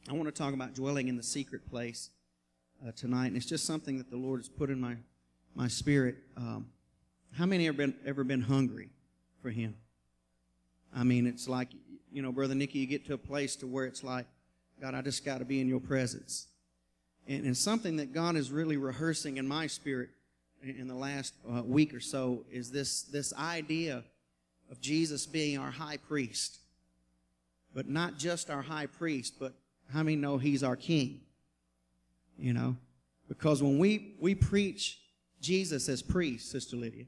I want to talk about dwelling in the secret place tonight, and it's just something that the Lord has put in my spirit. How many have ever been hungry for Him? I mean, it's like, you know, Brother Nicky, you get to a place to where it's like, God, I just got to be in your presence. And something that God is really rehearsing in my spirit in the last week or so is this idea of Jesus being our high priest. But not just our high priest, but how many know He's our King? You know? Because when we preach Jesus as priest, Sister Lydia,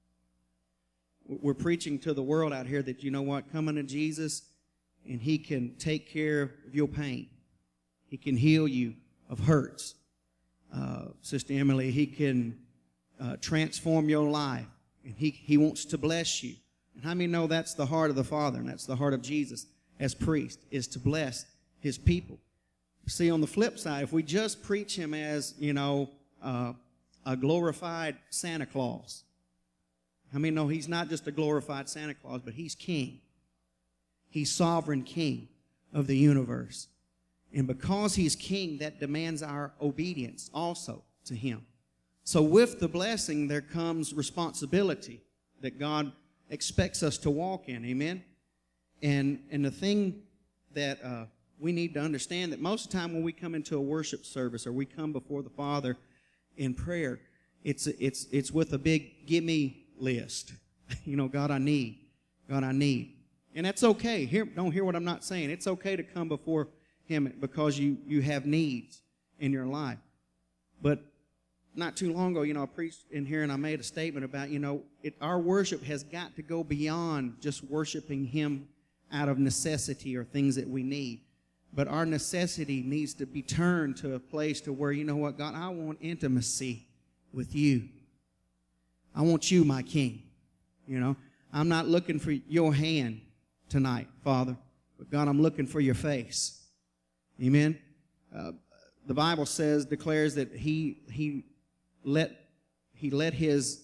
we're preaching to the world out here that, you know what, come unto Jesus and He can take care of your pain. He can heal you of hurts. Sister Emily, He can transform your life. And He wants to bless you. And how many know that's the heart of the Father, and that's the heart of Jesus as priest, is to bless His people. See, on the flip side, if we just preach Him as, you know, a glorified Santa Claus, how many know He's not just a glorified Santa Claus, but He's King. He's sovereign King of the universe. And because He's King, that demands our obedience also to Him. So with the blessing, there comes responsibility that God expects us to walk in. Amen? And the thing that we need to understand, that most of the time when we come into a worship service or we come before the Father in prayer, it's with a big gimme list. You know, God, I need. God, I need. And that's okay. Don't hear what I'm not saying. It's okay to come before Him because you have needs in your life. But not too long ago, you know, I preached in here and I made a statement about, you know, our worship has got to go beyond just worshiping Him out of necessity or things that we need. But our necessity needs to be turned to a place to where, you know what, God, I want intimacy with You. I want You, my King. You know, I'm not looking for Your hand tonight, Father, but God, I'm looking for Your face. Amen. The Bible declares that He let His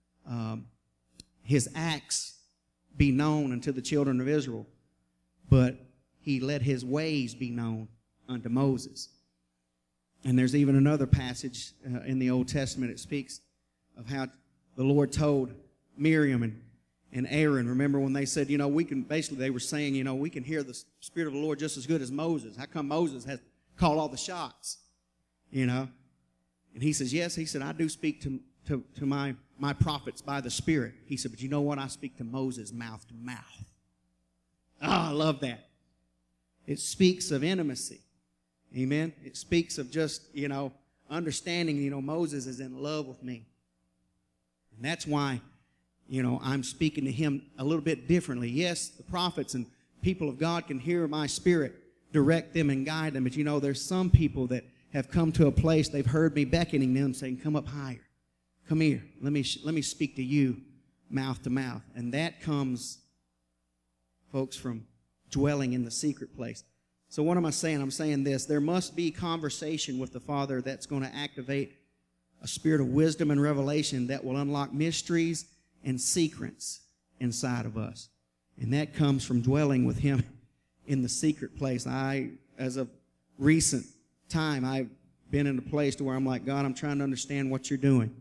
acts be known unto the children of Israel, but He let His ways be known unto Moses. And there's even another passage in the Old Testament. It speaks of how the Lord told Miriam and Aaron, remember when they said, you know, they were saying, you know, we can hear the Spirit of the Lord just as good as Moses. How come Moses has called all the shots? You know? And he says, yes, he said, I do speak to my prophets by the Spirit. He said, but you know what? I speak to Moses mouth to mouth. Oh, I love that. It speaks of intimacy. Amen? It speaks of just, you know, understanding, you know, Moses is in love with me. And that's why, you know, I'm speaking to him a little bit differently. Yes, the prophets and people of God can hear my Spirit direct them and guide them. But, you know, there's some people that have come to a place, they've heard me beckoning them, saying, come up higher. Come here. Let me speak to you mouth to mouth. And that comes, folks, from dwelling in the secret place. So what am I saying? I'm saying this. There must be conversation with the Father that's going to activate a spirit of wisdom and revelation that will unlock mysteries and secrets inside of us. And that comes from dwelling with Him in the secret place. As of recent time, I've been in a place to where I'm like, God, I'm trying to understand what You're doing.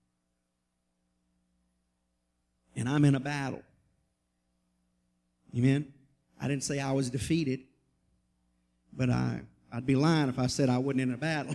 And I'm in a battle. Amen? I didn't say I was defeated, but I'd be lying if I said I wasn't in a battle.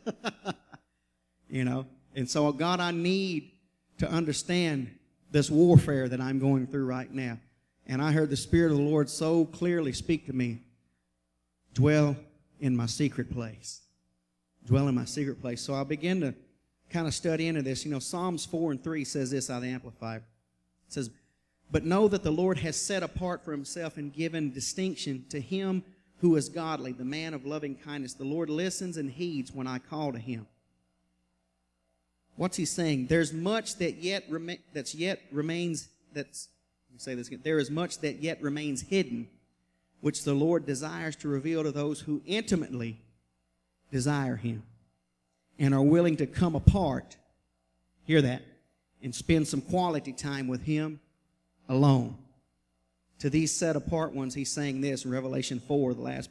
You know? And so, God, I need to understand this warfare that I'm going through right now. And I heard the Spirit of the Lord so clearly speak to me, dwell in my secret place. Dwell in my secret place. So I began to kind of study into this. You know, Psalms 4:3 says this out of the Amplified. It says, but know that the Lord has set apart for Himself and given distinction to him who is godly, the man of loving kindness. The Lord listens and heeds when I call to Him. What's He saying? There's much that remains. There is much that yet remains hidden, which the Lord desires to reveal to those who intimately desire Him and are willing to come apart, hear that, and spend some quality time with Him alone. To these set apart ones, He's saying this in Revelation 4, the last part.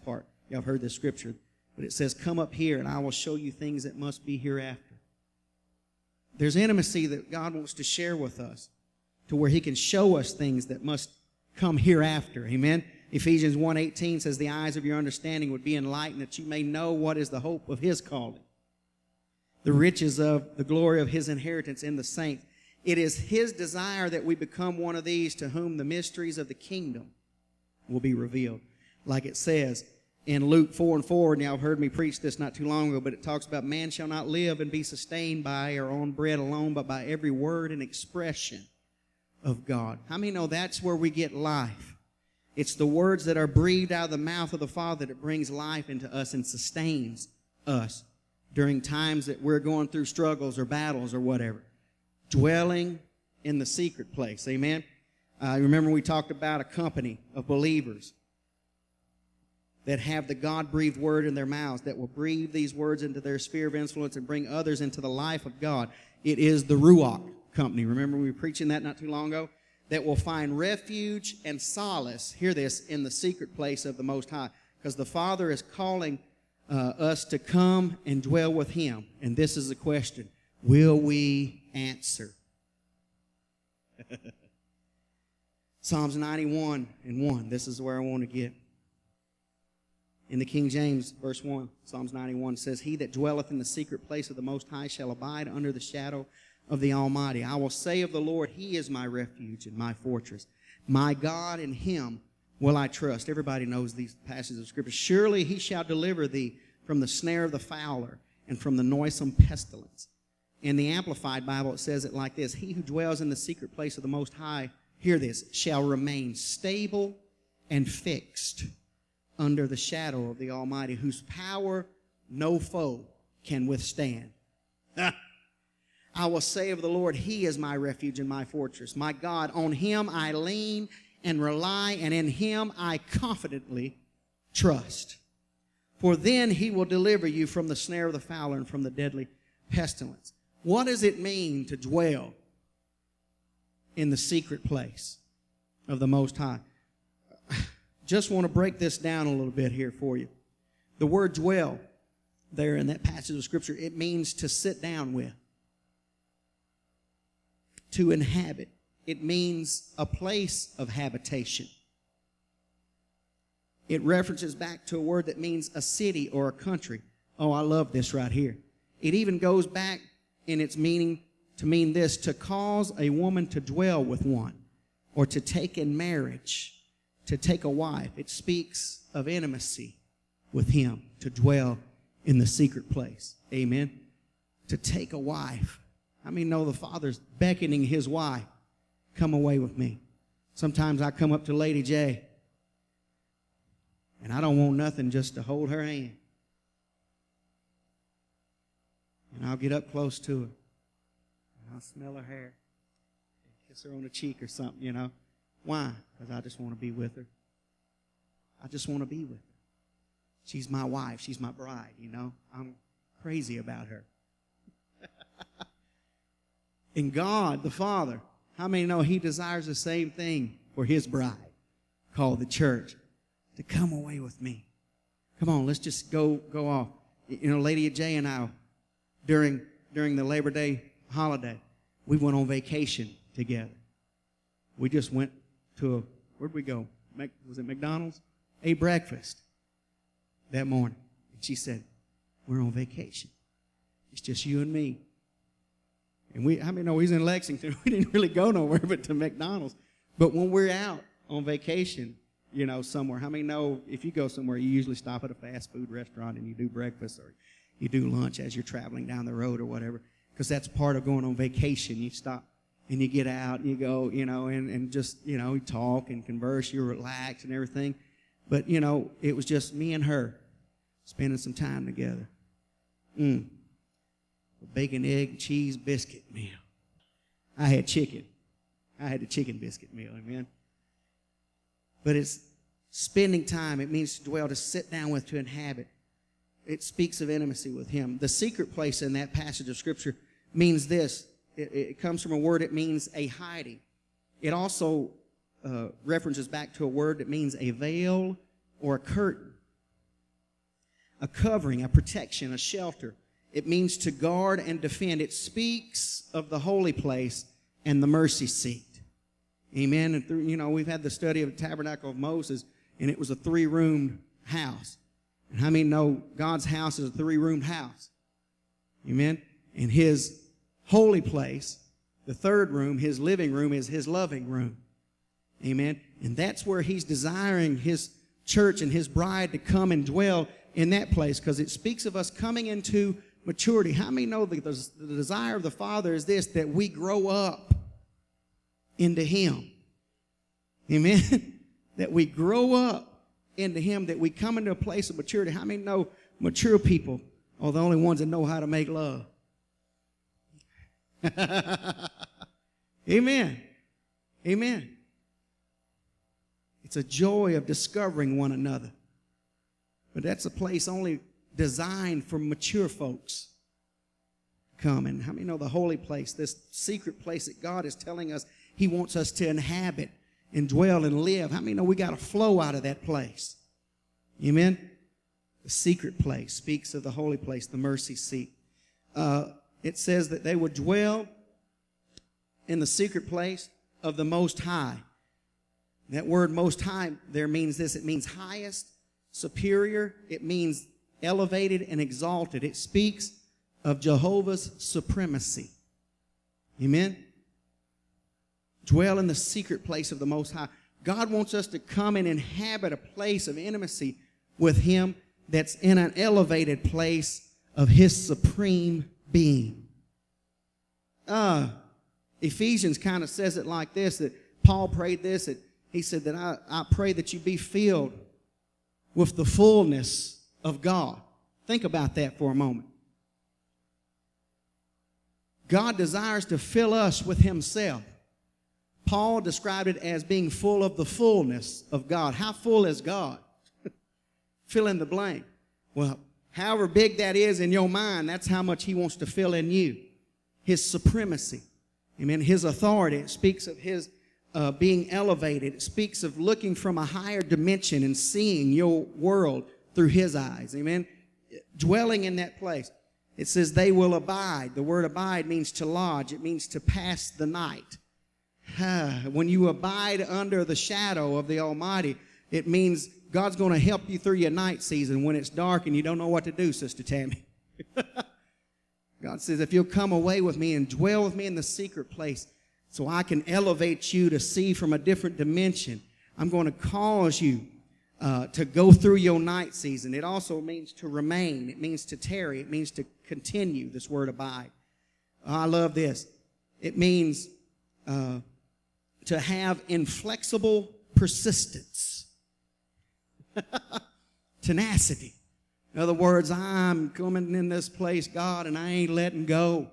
Y'all have heard this scripture. But it says, come up here and I will show you things that must be hereafter. There's intimacy that God wants to share with us to where he can show us things that must come hereafter. Amen? Ephesians 1:18 says, the eyes of your understanding would be enlightened that you may know what is the hope of his calling, the riches of the glory of his inheritance in the saints. It is his desire that we become one of these to whom the mysteries of the kingdom will be revealed. Like it says in Luke 4:4, and y'all have heard me preach this not too long ago, but it talks about man shall not live and be sustained by or on bread alone, but by every word and expression of God. How many know that's where we get life? It's the words that are breathed out of the mouth of the Father that brings life into us and sustains us during times that we're going through struggles or battles or whatever. Dwelling in the secret place. Amen? Remember we talked about a company of believers that have the God-breathed word in their mouths, that will breathe these words into their sphere of influence and bring others into the life of God. It is the Ruach company. Remember we were preaching that not too long ago? That will find refuge and solace, hear this, in the secret place of the Most High. Because the Father is calling us to come and dwell with him. And this is the question. Will we answer? Psalms 91:1. This is where I want to get. In the King James, verse 1, Psalms 91 says, he that dwelleth in the secret place of the Most High shall abide under the shadow of the Almighty. I will say of the Lord, he is my refuge and my fortress. My God, in him will I trust. Everybody knows these passages of Scripture. Surely he shall deliver thee from the snare of the fowler and from the noisome pestilence. In the Amplified Bible, it says it like this. He who dwells in the secret place of the Most High, hear this, shall remain stable and fixed under the shadow of the Almighty, whose power no foe can withstand. I will say of the Lord, he is my refuge and my fortress. My God, on him I lean and rely, and in him I confidently trust. For then he will deliver you from the snare of the fowler and from the deadly pestilence. What does it mean to dwell in the secret place of the Most High? Just want to break this down a little bit here for you. The word dwell there in that passage of Scripture, it means to sit down with, to inhabit. It means a place of habitation. It references back to a word that means a city or a country. Oh, I love this right here. It even goes back in its meaning to mean this, to cause a woman to dwell with one, or to take in marriage, to take a wife. It speaks of intimacy with him, to dwell in the secret place. Amen. To take a wife. How many know the Father's beckoning his wife? Come away with me. Sometimes I come up to Lady J, and I don't want nothing just to hold her hand. And I'll get up close to her, and I'll smell her hair, and kiss her on the cheek or something, you know. Why? Because I just want to be with her. I just want to be with her. She's my wife. She's my bride, you know. I'm crazy about her. And God, the Father, how many know he desires the same thing for his bride, called the church, to come away with me? Come on, let's just go off. You know, Lady J and I, during the Labor Day holiday, we went on vacation together. We just went to where'd we go? Was it McDonald's? Ate breakfast that morning. And she said, we're on vacation. It's just you and me. And I mean, no, he's in Lexington. We didn't really go nowhere but to McDonald's. But when we're out on vacation, you know, somewhere, how many know if you go somewhere, you usually stop at a fast food restaurant and you do breakfast or you do lunch as you're traveling down the road or whatever, because that's part of going on vacation. You stop and you get out and you go, you know, and just, you know, you talk and converse, you relax and everything. But, you know, it was just me and her spending some time together. A bacon, egg, cheese, biscuit meal. I had chicken. I had the chicken biscuit meal, amen. But it's spending time. It means to dwell, to sit down with, to inhabit. It speaks of intimacy with him. The secret place in that passage of Scripture means this. It comes from a word, it means a hiding. It also references back to a word that means a veil or a curtain. a covering, a protection, a shelter. It means to guard and defend. It speaks of the holy place and the mercy seat. Amen. And through, we've had the study of the tabernacle of Moses, and it was a 3-roomed house. And how many know God's house is a 3-roomed house? Amen. And his holy place, the 3rd room, his living room, is his loving room. Amen. And that's where he's desiring his church and his bride to come and dwell in that place, because it speaks of us coming into maturity. How many know the desire of the Father is this, that we grow up into him? Amen. That we grow up into him, that we come into a place of maturity. How many know mature people are the only ones that know how to make love? Amen. Amen. It's a joy of discovering one another. But that's a place only designed for mature folks to come. And how many know the holy place, this secret place that God is telling us he wants us to inhabit and dwell and live? How many know we got to flow out of that place? Amen? The secret place speaks of the holy place, the mercy seat. It says that they would dwell in the secret place of the Most High. That word Most High there means this. It means highest, superior. It means elevated and exalted. It speaks of Jehovah's supremacy. Amen? Dwell in the secret place of the Most High. God wants us to come and inhabit a place of intimacy with him that's in an elevated place of his supreme being. Ephesians kind of says it like this, that Paul prayed this, that he said that I pray that you be filled with the fullness of God. Think about that for a moment. God desires to fill us with himself. Paul described it as being full of the fullness of God. How full is God? Fill in the blank. Well, however big that is in your mind, that's how much he wants to fill in you. His supremacy. Amen. His authority. It speaks of his being elevated. It speaks of looking from a higher dimension and seeing your world through his eyes. Amen. Dwelling in that place. It says they will abide. The word abide means to lodge. It means to pass the night. When you abide under the shadow of the Almighty, it means God's going to help you through your night season when it's dark and you don't know what to do, Sister Tammy. God says, if you'll come away with me and dwell with me in the secret place so I can elevate you to see from a different dimension, I'm going to cause you to go through your night season. It also means to remain. It means to tarry. It means to continue, this word abide. I love this. It means to have inflexible persistence. Tenacity. In other words, I'm coming in this place, God, and I ain't letting go.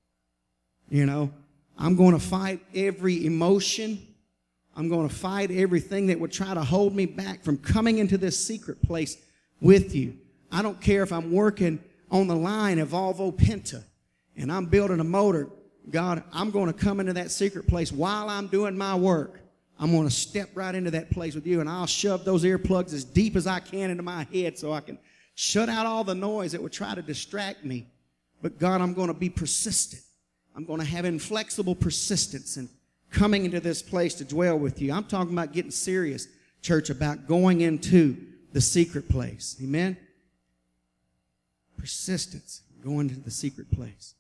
I'm going to fight every emotion. I'm going to fight everything that would try to hold me back from coming into this secret place with you. I don't care if I'm working on the line of Volvo Penta and I'm building a motor. God, I'm going to come into that secret place while I'm doing my work. I'm going to step right into that place with you, and I'll shove those earplugs as deep as I can into my head so I can shut out all the noise that would try to distract me. But God, I'm going to be persistent. I'm going to have inflexible persistence and coming into this place to dwell with you. I'm talking about getting serious, church, about going into the secret place. Amen? Persistence, going to the secret place.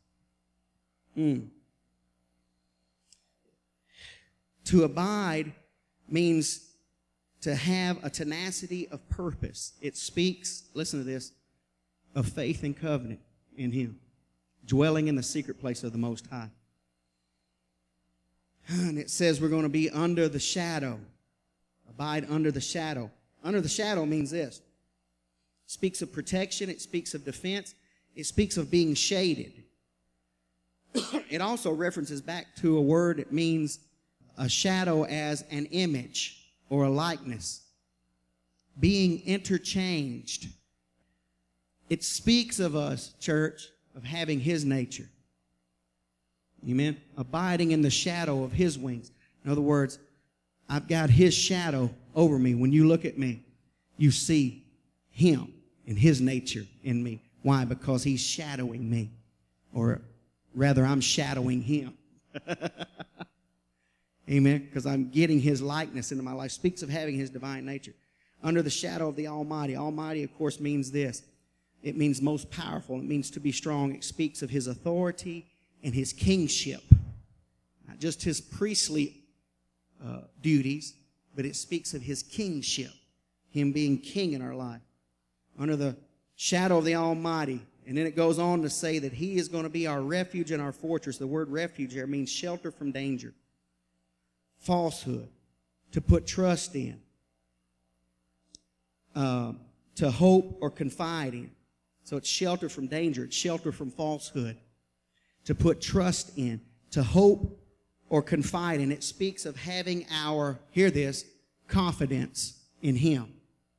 To abide means to have a tenacity of purpose. It speaks, listen to this, of faith and covenant in him, dwelling in the secret place of the Most High. And it says we're going to be under the shadow. Abide under the shadow. Under the shadow means this. It speaks of protection. It speaks of defense. It speaks of being shaded. It also references back to a word that means a shadow as an image or a likeness. Being interchanged. It speaks of us, church, of having his nature. Amen? Abiding in the shadow of his wings. In other words, I've got his shadow over me. When you look at me, you see him. and his nature in me. Why? Because he's shadowing me. Or rather, I'm shadowing him. Amen? Because I'm getting his likeness into my life. Speaks of having his divine nature. Under the shadow of the Almighty. Almighty, of course, means this. It means most powerful. It means to be strong. It speaks of his authority and his kingship. Not just his priestly duties, but it speaks of his kingship. Him being king in our life. Under the shadow of the Almighty. And then it goes on to say that he is going to be our refuge and our fortress. The word refuge here means shelter from danger. Falsehood. To put trust in. To hope or confide in. So it's shelter from danger. It's shelter from falsehood. To put trust in. To hope or confide in. It speaks of having our, hear this, confidence in him.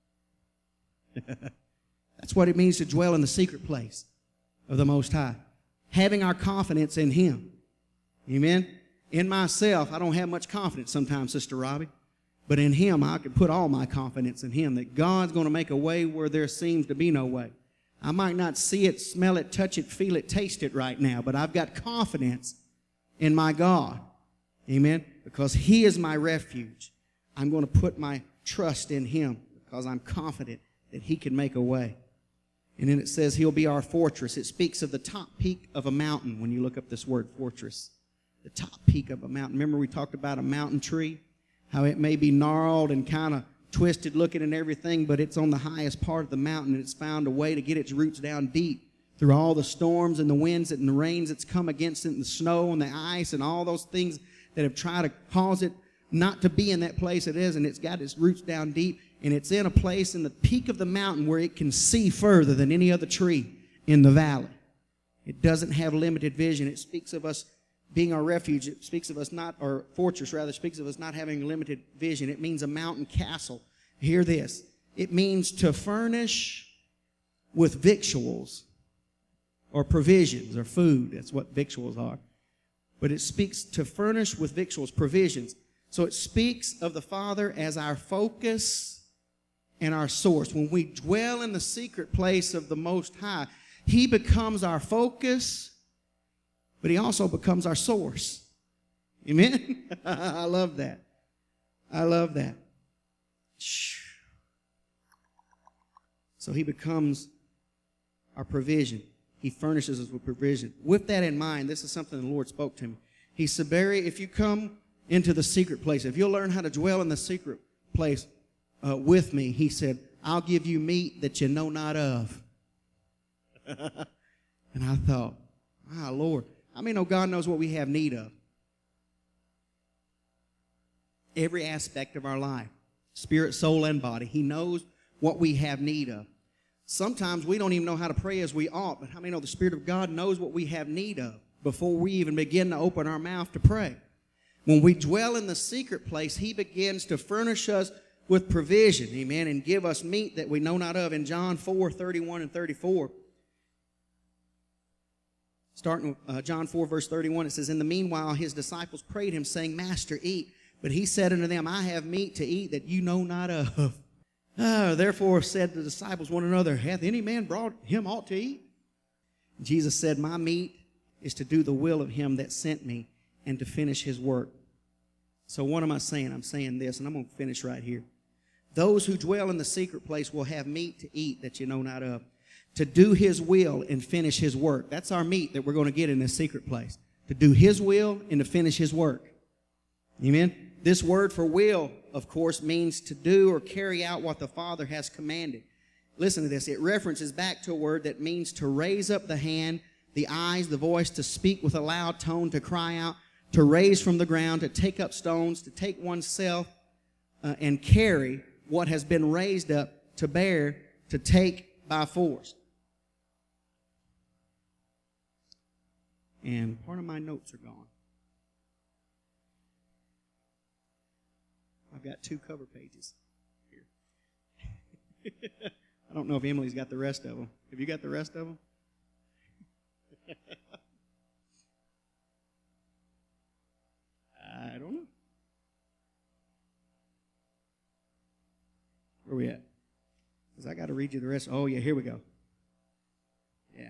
That's what it means to dwell in the secret place of the Most High. Having our confidence in him. Amen? In myself, I don't have much confidence sometimes, Sister Robbie. But in him, I can put all my confidence in him. That God's going to make a way where there seems to be no way. I might not see it, smell it, touch it, feel it, taste it right now. But I've got confidence in my God. Amen? Because he is my refuge. I'm going to put my trust in him because I'm confident that he can make a way. And then it says he'll be our fortress. It speaks of the top peak of a mountain when you look up this word fortress. The top peak of a mountain. Remember we talked about a mountain tree? How it may be gnarled and kind of twisted looking and everything, but it's on the highest part of the mountain, and it's found a way to get its roots down deep through all the storms and the winds and the rains that's come against it, and the snow and the ice and all those things that have tried to cause it not to be in that place it is, and it's got its roots down deep, and it's in a place in the peak of the mountain where it can see further than any other tree in the valley. It doesn't have limited vision. It speaks of us being our refuge. It speaks of us not, or fortress rather, speaks of us not having limited vision. It means a mountain castle. Hear this. It means to furnish with victuals or provisions or food. That's what victuals are. But it speaks to furnish with victuals, provisions. So it speaks of the Father as our focus and our source. When we dwell in the secret place of the Most High, he becomes our focus, but he also becomes our source. Amen? I love that. I love that. So he becomes our provision. He furnishes us with provision. With that in mind, this is something the Lord spoke to me. He said, Barry, if you come into the secret place, if you'll learn how to dwell in the secret place with me, he said, I'll give you meat that you know not of. And I thought, Lord, I mean, God knows what we have need of. Every aspect of our life, spirit, soul, and body. He knows what we have need of. Sometimes we don't even know how to pray as we ought, but how many know the Spirit of God knows what we have need of before we even begin to open our mouth to pray? When we dwell in the secret place, he begins to furnish us with provision, amen, and give us meat that we know not of. In John 4:31 and 34, starting with John 4, verse 31, it says, In the meanwhile his disciples prayed him, saying, Master, eat. But he said unto them, I have meat to eat that you know not of. Therefore said the disciples one another, Hath any man brought him aught to eat? And Jesus said, My meat is to do the will of him that sent me and to finish his work. So what am I saying? I'm saying this, and I'm going to finish right here. Those who dwell in the secret place will have meat to eat that you know not of, to do his will and finish his work. That's our meat that we're going to get in this secret place, to do his will and to finish his work. Amen? This word for will, of course, means to do or carry out what the Father has commanded. Listen to this. It references back to a word that means to raise up the hand, the eyes, the voice, to speak with a loud tone, to cry out, to raise from the ground, to take up stones, to take oneself and carry what has been raised up, to bear, to take by force. And part of my notes are gone. I've got 2 cover pages here. I don't know if Emily's got the rest of them. Have you got the rest of them? I don't know. Where are we at? Because I got to read you the rest. Oh, yeah, here we go. Yeah.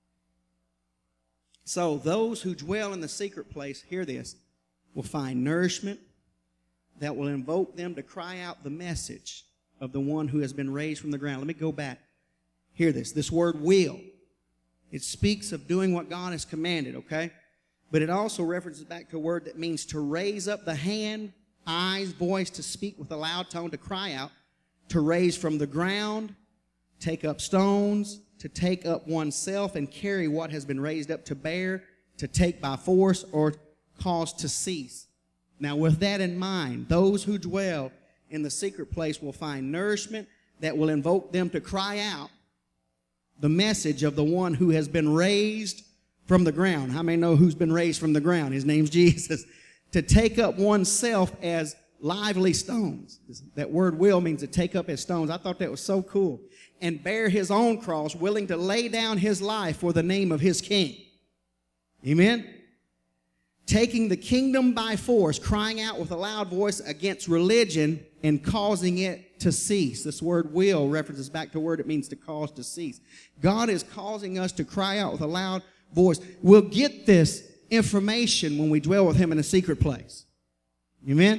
So those who dwell in the secret place, hear this, will find nourishment that will invoke them to cry out the message of the one who has been raised from the ground. Let me go back. Hear this. This word will. It speaks of doing what God has commanded, okay? But it also references back to a word that means to raise up the hand, eyes, voice, to speak with a loud tone, to cry out, to raise from the ground, take up stones, to take up oneself and carry what has been raised up, to bear, to take by force, or cause to cease. Now, with that in mind, those who dwell in the secret place will find nourishment that will invoke them to cry out the message of the one who has been raised from the ground. How many know who's been raised from the ground? His name's Jesus. To take up oneself as lively stones. That word will means to take up as stones. I thought that was so cool. And bear his own cross, willing to lay down his life for the name of his king. Amen? Taking the kingdom by force, crying out with a loud voice against religion and causing it to cease. This word will references back to a word it means to cause to cease. God is causing us to cry out with a loud voice. We'll get this information when we dwell with him in a secret place. Amen?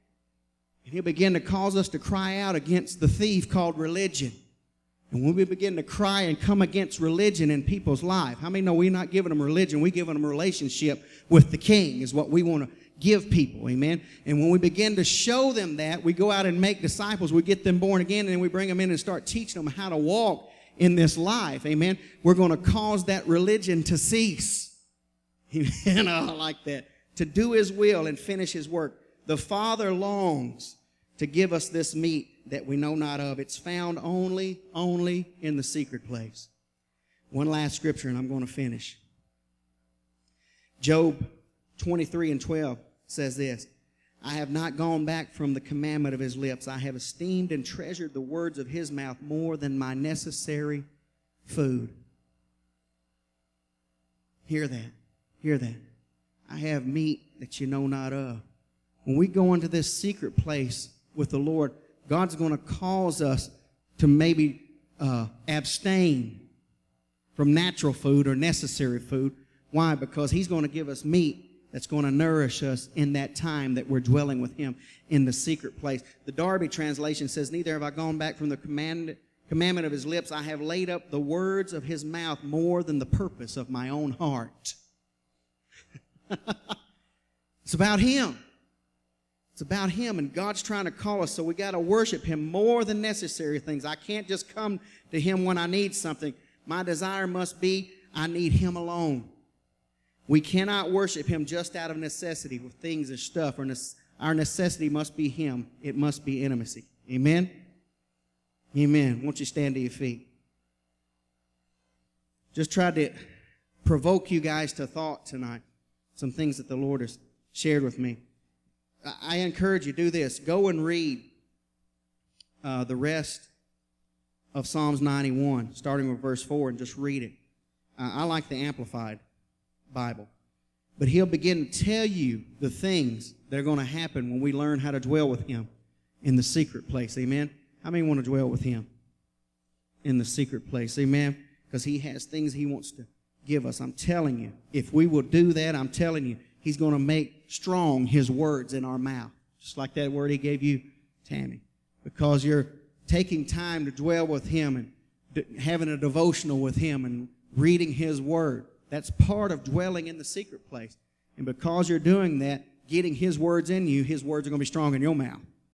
And he'll begin to cause us to cry out against the thief called religion. And when we begin to cry and come against religion in people's life, how many know we're not giving them religion, we're giving them a relationship with the King is what we want to give people, amen? And when we begin to show them that, we go out and make disciples, we get them born again, and then we bring them in and start teaching them how to walk in this life, amen? We're going to cause that religion to cease. Amen? I like that. To do his will and finish his work. The Father longs to give us this meat that we know not of. It's found only in the secret place. One last scripture and I'm going to finish. Job 23:12 says this, I have not gone back from the commandment of his lips. I have esteemed and treasured the words of his mouth more than my necessary food. Hear that. Hear that. I have meat that you know not of. When we go into this secret place with the Lord, God's going to cause us to maybe abstain from natural food or necessary food. Why? Because he's going to give us meat that's going to nourish us in that time that we're dwelling with him in the secret place. The Darby translation says, neither have I gone back from the commandment of his lips. I have laid up the words of his mouth more than the purpose of my own heart. It's about him. It's about him, and God's trying to call us, so we got to worship him more than necessary things. I can't just come to him when I need something. My desire must be I need him alone. We cannot worship him just out of necessity with things and stuff. Our necessity must be him. It must be intimacy. Amen? Amen. Won't you stand to your feet? Just tried to provoke you guys to thought tonight. Some things that the Lord has shared with me. I encourage you, do this. Go and read the rest of Psalms 91, starting with verse 4, and just read it. I like the Amplified Bible. But he'll begin to tell you the things that are going to happen when we learn how to dwell with him in the secret place. Amen? How many want to dwell with him in the secret place? Amen? Because he has things he wants to give us. I'm telling you, if we will do that, I'm telling you, he's going to make strong his words in our mouth. Just like that word he gave you, Tammy. Because you're taking time to dwell with him and having a devotional with him and reading his word. That's part of dwelling in the secret place. And because you're doing that, getting his words in you, his words are going to be strong in your mouth.